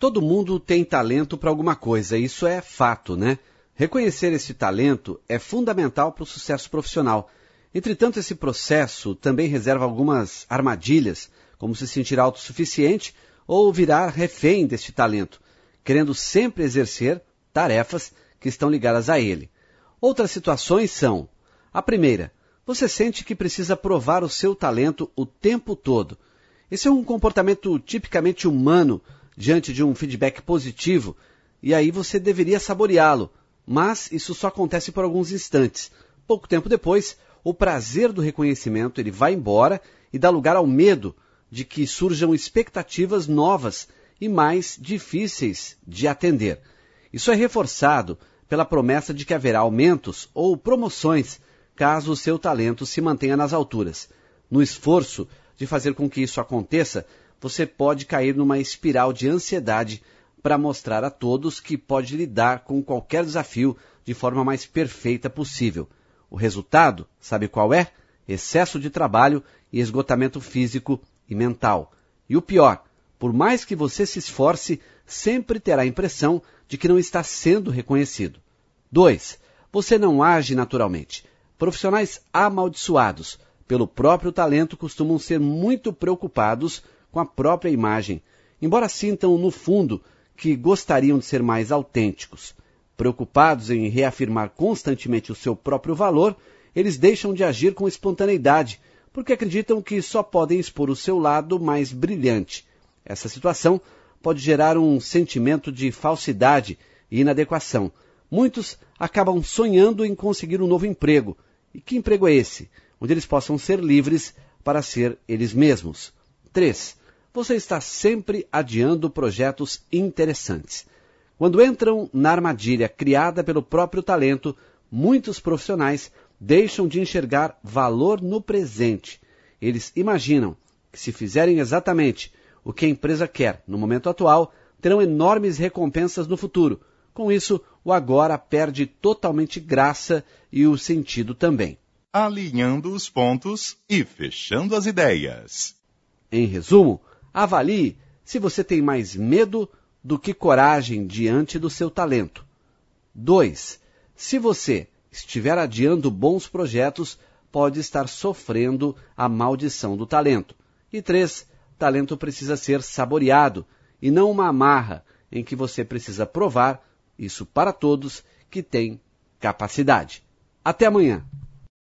Todo mundo tem talento para alguma coisa, isso é fato, né? Reconhecer esse talento é fundamental para o sucesso profissional. Entretanto, esse processo também reserva algumas armadilhas, como se sentir autossuficiente ou virar refém deste talento, querendo sempre exercer tarefas que estão ligadas a ele. Outras situações são: a primeira, você sente que precisa provar o seu talento o tempo todo. Esse é um comportamento tipicamente humano diante de um feedback positivo, e aí você deveria saboreá-lo, mas isso só acontece por alguns instantes. Pouco tempo depois, o prazer do reconhecimento ele vai embora e dá lugar ao medo de que surjam expectativas novas e mais difíceis de atender. Isso é reforçado pela promessa de que haverá aumentos ou promoções caso o seu talento se mantenha nas alturas. No esforço de fazer com que isso aconteça, você pode cair numa espiral de ansiedade para mostrar a todos que pode lidar com qualquer desafio de forma mais perfeita possível. O resultado, sabe qual é? Excesso de trabalho e esgotamento físico e mental. E o pior, por mais que você se esforce, sempre terá a impressão de que não está sendo reconhecido. 2. Você não age naturalmente. Profissionais amaldiçoados pelo próprio talento costumam ser muito preocupados com a própria imagem, embora sintam no fundo que gostariam de ser mais autênticos. Preocupados em reafirmar constantemente o seu próprio valor, eles deixam de agir com espontaneidade, porque acreditam que só podem expor o seu lado mais brilhante. Essa situação pode gerar um sentimento de falsidade e inadequação. Muitos acabam sonhando em conseguir um novo emprego. E que emprego é esse? Onde eles possam ser livres para ser eles mesmos. 3. Você está sempre adiando projetos interessantes. Quando entram na armadilha criada pelo próprio talento, muitos profissionais deixam de enxergar valor no presente. Eles imaginam que se fizerem exatamente o que a empresa quer no momento atual, terão enormes recompensas no futuro. Com isso, o agora perde totalmente graça e o sentido também. Alinhando os pontos e fechando as ideias. Em resumo, avalie se você tem mais medo do que coragem diante do seu talento. 2. Se você estiver adiando bons projetos, pode estar sofrendo a maldição do talento. E 3. Talento precisa ser saboreado e não uma amarra em que você precisa provar, isso para todos, que tem capacidade. Até amanhã!